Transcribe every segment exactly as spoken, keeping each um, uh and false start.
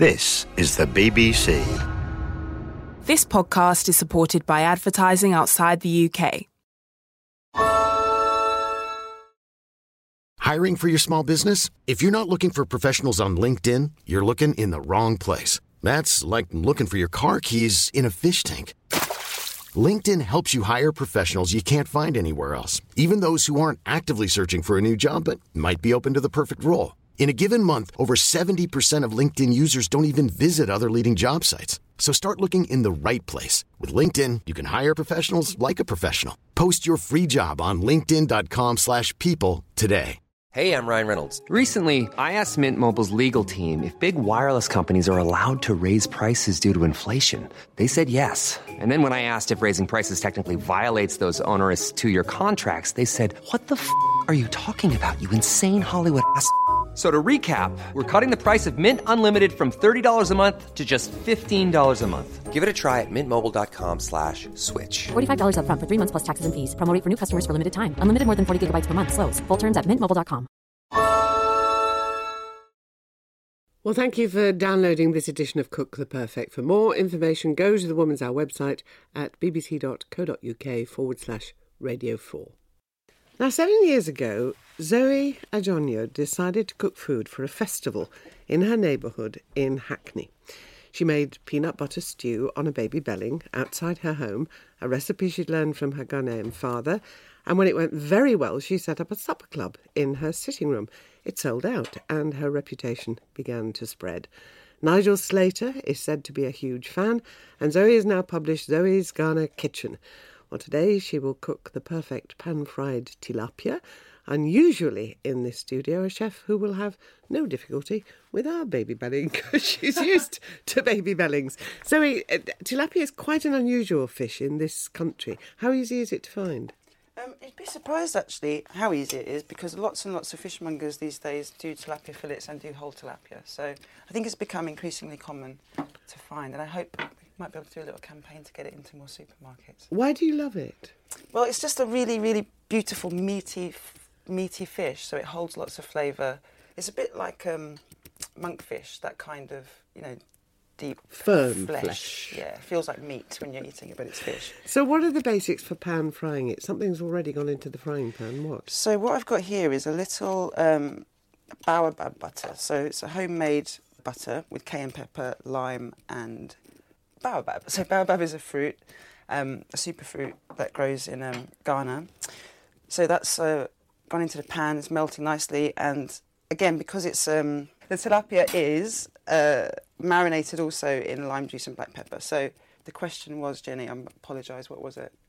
This is the B B C. This podcast is supported by advertising outside the U K. Hiring for your small business? If you're not looking for professionals on LinkedIn, you're looking in the wrong place. That's like looking for your car keys in a fish tank. LinkedIn helps you hire professionals you can't find anywhere else, even those who aren't actively searching for a new job but might be open to the perfect role. In a given month, over seventy percent of LinkedIn users don't even visit other leading job sites. So start looking in the right place. With LinkedIn, you can hire professionals like a professional. Post your free job on linkedin.com slash people today. Hey, I'm Ryan Reynolds. Recently, I asked Mint Mobile's legal team if big wireless companies are allowed to raise prices due to inflation. They said yes. And then when I asked if raising prices technically violates those onerous two-year contracts, they said, what the f*** are you talking about, you insane Hollywood ass f- So to recap, we're cutting the price of Mint Unlimited from thirty dollars a month to just fifteen dollars a month. Give it a try at mintmobile.com slash switch. forty-five dollars up front for three months plus taxes and fees. Promo rate for new customers for limited time. Unlimited more than forty gigabytes per month. Slows full terms at mint mobile dot com. Well, thank you for downloading this edition of Cook the Perfect. For more information, go to the Woman's Hour website at bbc.co.uk forward slash radio four. Now, seven years ago, Zoe Ajonyo decided to cook food for a festival in her neighbourhood in Hackney. She made peanut butter stew on a baby belling outside her home, a recipe she'd learned from her Ghanaian father, and when it went very well, she set up a supper club in her sitting room. It sold out, and her reputation began to spread. Nigel Slater is said to be a huge fan, and Zoe has now published Zoe's Ghana Kitchen. Well, today she will cook the perfect pan-fried tilapia, unusually in this studio, a chef who will have no difficulty with our baby belling because she's used to baby bellings. Zoe, uh, tilapia is quite an unusual fish in this country. How easy is it to find? Um, you'd be surprised, actually, how easy it is, because lots and lots of fishmongers these days do tilapia fillets and do whole tilapia. So I think it's become increasingly common to find, and I hope we might be able to do a little campaign to get it into more supermarkets. Why do you love it? Well, it's just a really, really beautiful, meaty, meaty fish, so it holds lots of flavour. It's a bit like um, monkfish, that kind of, you know, deep firm flesh. flesh. Yeah, it feels like meat when you're eating it, but it's fish. So what are the basics for pan frying it? Something's already gone into the frying pan. What? So what I've got here is a little um, baobab butter. So it's a homemade butter with cayenne pepper, lime and baobab. So baobab is a fruit, um, a superfruit that grows in um, Ghana. So that's uh, gone into the pan, it's melting nicely, and again, because it's um, the tilapia is uh, marinated also in lime juice and black pepper. So the question was, Jenny, I apologise, what was it?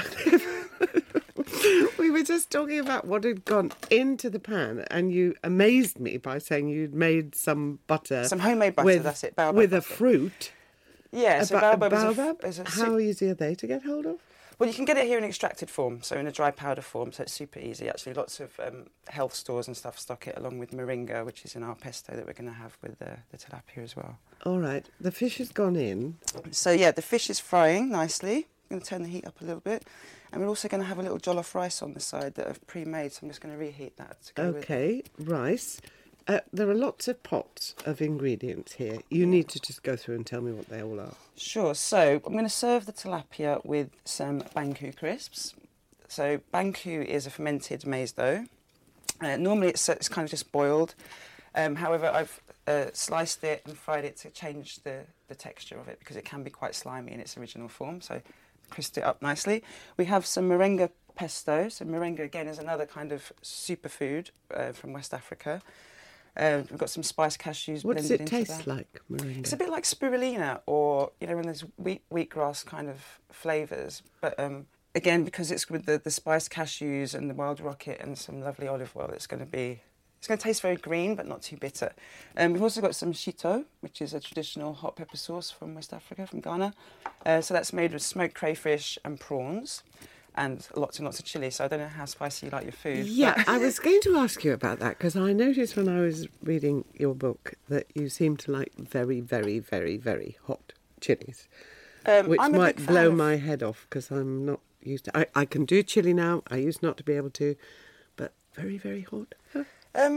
We were just talking about what had gone into the pan, and you amazed me by saying you'd made some butter. Some homemade butter, with, that's it, baobab with butter. a fruit. Yeah, a so ba- baobab, baobab? is a, is a How easy are they to get hold of? Well, you can get it here in extracted form, so in a dry powder form, so it's super easy, actually. Lots of um, health stores and stuff stock it, along with moringa, which is in our pesto that we're going to have with uh, the tilapia as well. All right, the fish has gone in. So, yeah, the fish is frying nicely. I'm going to turn the heat up a little bit. And we're also going to have a little jollof rice on the side that I've pre-made, so I'm just going to reheat that to go Okay, with rice. Uh, there are lots of pots of ingredients here. You need to just go through and tell me what they all are. Sure. So I'm going to serve the tilapia with some banku crisps. So banku is a fermented maize dough. Uh, normally it's, it's kind of just boiled. Um, however, I've uh, sliced it and fried it to change the, the texture of it because it can be quite slimy in its original form. So crisped it up nicely. We have some moringa pesto. So moringa, again, is another kind of superfood uh, from West Africa. Uh, we've got some spiced cashews. What does blended it into taste that. like, moringa? It's a bit like spirulina, or you know, when there's wheat wheatgrass kind of flavours. But um, again, because it's with the, the spiced cashews and the wild rocket and some lovely olive oil, it's going to be it's going to taste very green, but not too bitter. Um, we've also got some shito, which is a traditional hot pepper sauce from West Africa, from Ghana. Uh, so that's made with smoked crayfish and prawns. And lots and lots of chilli, so I don't know how spicy you like your food. Yeah, but... I was going to ask you about that, because I noticed when I was reading your book that you seem to like very, very, very, very hot chilies, um, which I'm a might big blow fan of... my head off, because I'm not used to... I, I can do chili now, I used not to be able to, but very, very hot. Huh. Um,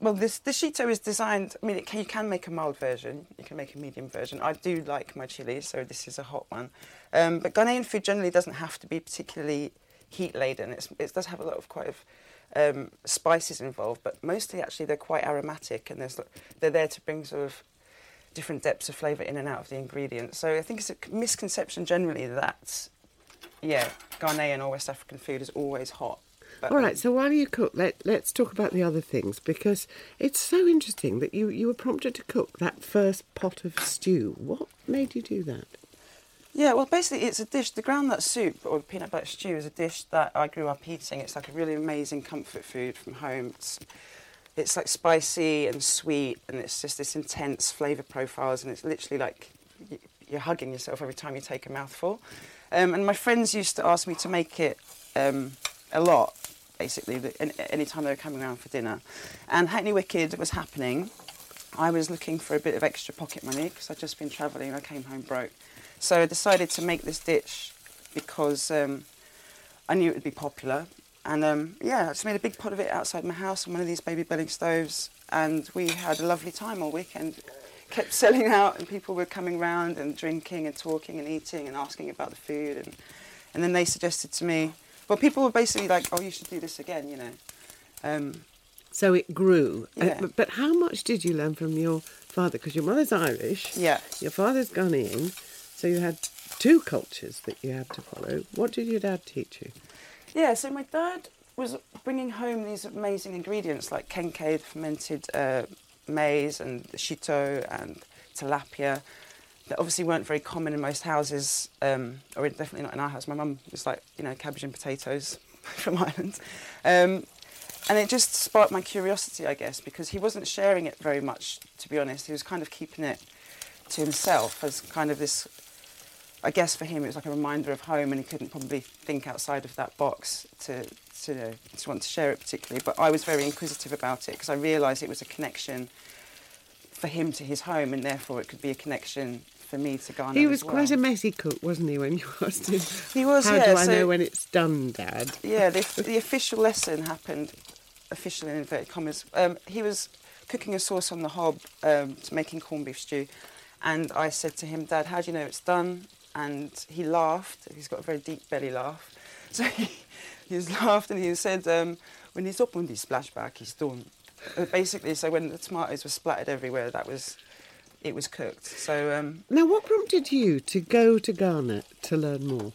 well, this the Shito is designed. I mean, it can, you can make a mild version. You can make a medium version. I do like my chili, so this is a hot one. Um, but Ghanaian food generally doesn't have to be particularly heat laden. It's, it does have a lot of quite of um, spices involved, but mostly actually they're quite aromatic, and there's they're there to bring sort of different depths of flavour in and out of the ingredients. So I think it's a misconception generally that, yeah, Ghanaian or West African food is always hot. But, All right, um, so while you cook, let, let's talk about the other things, because it's so interesting that you, you were prompted to cook that first pot of stew. What made you do that? Yeah, well, basically it's a dish, the groundnut soup or peanut butter stew is a dish that I grew up eating. It's like a really amazing comfort food from home. It's, it's like spicy and sweet, and it's just this intense flavour profiles, and it's literally like you're hugging yourself every time you take a mouthful. Um, and my friends used to ask me to make it um, a lot, basically, any time they were coming around for dinner. And Hackney Wicked was happening. I was looking for a bit of extra pocket money because I'd just been travelling and I came home broke. So I decided to make this dish because um, I knew it would be popular. And um, yeah, I just made a big pot of it outside my house on one of these baby belling stoves, and we had a lovely time all weekend. Kept selling out, and people were coming round and drinking and talking and eating and asking about the food. And, and then they suggested to me, well, people were basically like, oh, you should do this again, you know. Um, So it grew. Yeah. Uh, but how much did you learn from your father? Because your mother's Irish, yeah. your father's Ghanaian, so you had two cultures that you had to follow. What did your dad teach you? Yeah, so my dad was bringing home these amazing ingredients like kenkey, fermented uh, maize, and shito and tilapia that obviously weren't very common in most houses, um, or definitely not in our house. My mum was like, you know, cabbage and potatoes from Ireland. Um, and it just sparked my curiosity, I guess, because he wasn't sharing it very much, to be honest. He was kind of keeping it to himself as kind of this, I guess for him it was like a reminder of home, and he couldn't probably think outside of that box to, to, you know, to want to share it particularly. But I was very inquisitive about it because I realised it was a connection for him to his home, and therefore it could be a connection for me to Ghana. He was as well. quite a messy cook, wasn't he, when you asked him? He was, How yeah. do I so, know when it's done, Dad? Yeah, the, the official lesson happened, official in inverted commas. Um, he was cooking a sauce on the hob um, to making corned beef stew, and I said to him, Dad, how do you know it's done? And he laughed. He's got a very deep belly laugh. So he, he was laughed, and he said, um, when he's up on the splashback, he's done. Uh, basically, so when the tomatoes were splattered everywhere, that was, it was cooked. So um, Now, what prompted you to go to Ghana to learn more?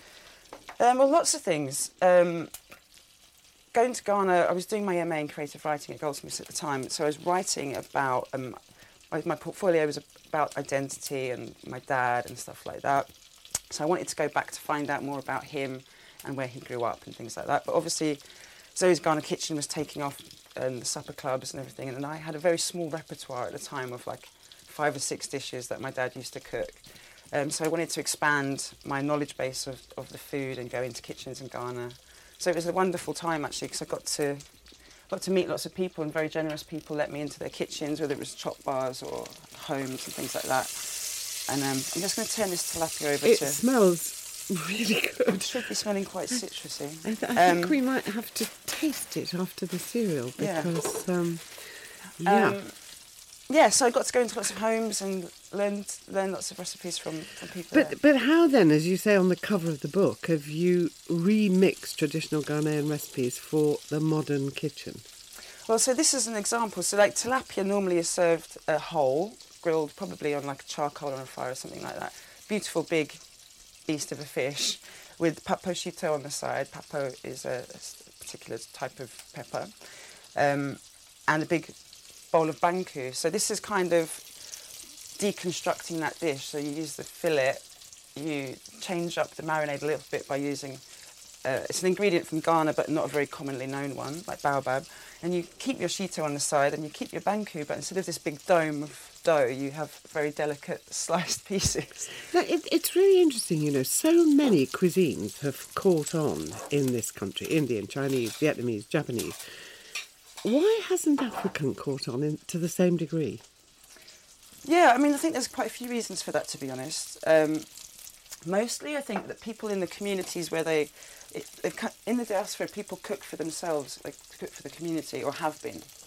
Um, well, lots of things. Um, going to Ghana, I was doing my M A in creative writing at Goldsmiths at the time, so I was writing about, um, my, my portfolio was about identity and my dad and stuff like that. So I wanted to go back to find out more about him and where he grew up and things like that. But obviously, Zoe's Ghana Kitchen was taking off, and the supper clubs and everything, and I had a very small repertoire at the time of like five or six dishes that my dad used to cook. Um, so I wanted to expand my knowledge base of, of the food and go into kitchens in Ghana. So it was a wonderful time actually, because I got to got to meet lots of people, and very generous people let me into their kitchens, whether it was chop bars or homes and things like that. And um, I'm just going to turn this tilapia over It to... smells really It good. should be smelling quite citrusy. I, th- I Um, think we might have to taste it after the cereal, Yeah. because, um, yeah. Um, yeah, so I got to go into lots of homes and learn learn lots of recipes from, from people there. But but how then, as you say on the cover of the book, have you remixed traditional Ghanaian recipes for the modern kitchen? Well, so this is an example. So like tilapia normally is served uh, whole, grilled probably on like a charcoal on a fire or something like that. Beautiful big beast of a fish with papo shito on the side. Papo is a, a particular type of pepper. Um, and a big bowl of banku. So this is kind of deconstructing that dish. So you use the fillet, you change up the marinade a little bit by using, uh, it's an ingredient from Ghana but not a very commonly known one, like baobab. And you keep your shito on the side and you keep your banku, but instead of this big dome of dough, you have very delicate sliced pieces. Now, it, it's really interesting, you know, so many cuisines have caught on in this country, Indian, Chinese, Vietnamese, Japanese. Why hasn't African caught on in, to the same degree? Yeah, I mean, I think there's quite a few reasons for that, to be honest. Um, mostly, I think that people in the communities where they, it, they've, in the diaspora, people cook for themselves, like cook for the community, or have been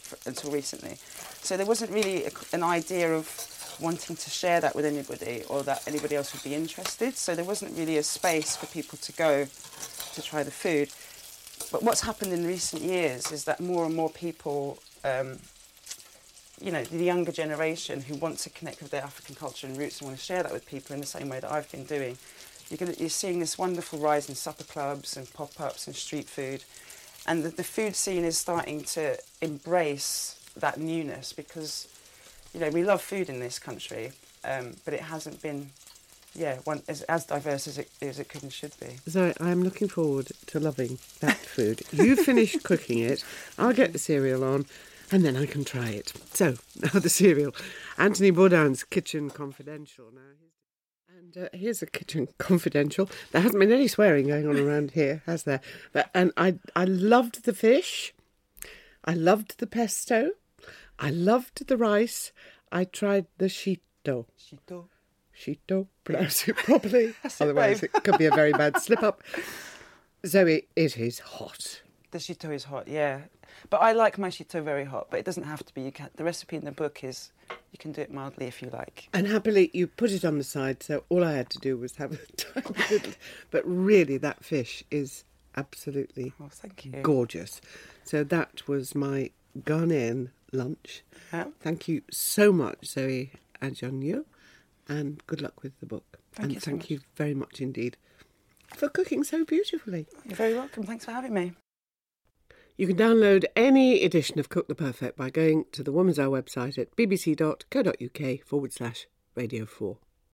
f- until recently. So there wasn't really a, an idea of wanting to share that with anybody or that anybody else would be interested. So there wasn't really a space for people to go to try the food. But what's happened in recent years is that more and more people, um, you know, the younger generation who want to connect with their African culture and roots and want to share that with people in the same way that I've been doing, you're, gonna, you're seeing this wonderful rise in supper clubs and pop-ups and street food. And the, the food scene is starting to embrace that newness because, you know, we love food in this country, um, but it hasn't been, yeah, one, as, as diverse as it, as it could and should be. Zoe, I'm looking forward to loving that food. You finish cooking it, I'll get the cereal on, and then I can try it. So, now the cereal. Anthony Bourdain's Kitchen Confidential. Now, and uh, here's a Kitchen Confidential. There hasn't been any swearing going on around here, has there? But and I I loved the fish. I loved the pesto. I loved the rice. I tried the shito. Shito. Shito. Pronounce it properly. Otherwise, it could be a very bad slip up. Zoe, it is hot. The shito is hot, yeah. But I like my shito very hot, but it doesn't have to be. You can, the recipe in the book is you can do it mildly if you like. And happily, you put it on the side, so all I had to do was have a tiny little... But really, that fish is absolutely oh, thank you. gorgeous. So that was my Ghanaian lunch. Yeah. Thank you so much, Zoe Ajonyo, and good luck with the book. Thank and you so thank much. you very much indeed for cooking so beautifully. You're very welcome. Thanks for having me. You can download any edition of Cook the Perfect by going to the Woman's Hour website at bbc.co.uk forward slash radio four.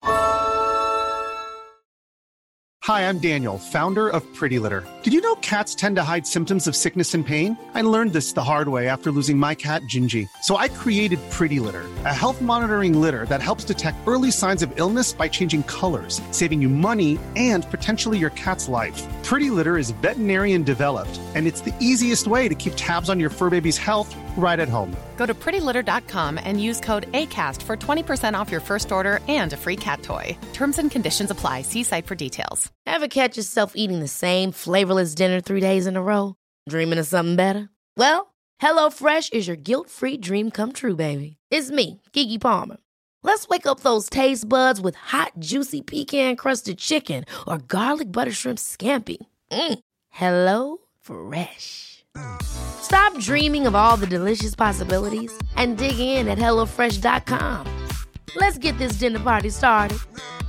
Hi, I'm Daniel, founder of Pretty Litter. Did you know cats tend to hide symptoms of sickness and pain? I learned this the hard way after losing my cat, Gingy. So I created Pretty Litter, a health monitoring litter that helps detect early signs of illness by changing colors, saving you money and potentially your cat's life. Pretty Litter is veterinarian developed, and it's the easiest way to keep tabs on your fur baby's health right at home. Go to pretty litter dot com and use code ACAST for twenty percent off your first order and a free cat toy. Terms and conditions apply. See site for details. Ever catch yourself eating the same flavorless dinner three days in a row? Dreaming of something better? Well, HelloFresh is your guilt-free dream come true, baby. It's me, Keke Palmer. Let's wake up those taste buds with hot, juicy pecan-crusted chicken or garlic butter shrimp scampi. Mm. Hello Fresh. Stop dreaming of all the delicious possibilities and dig in at hello fresh dot com. Let's get this dinner party started.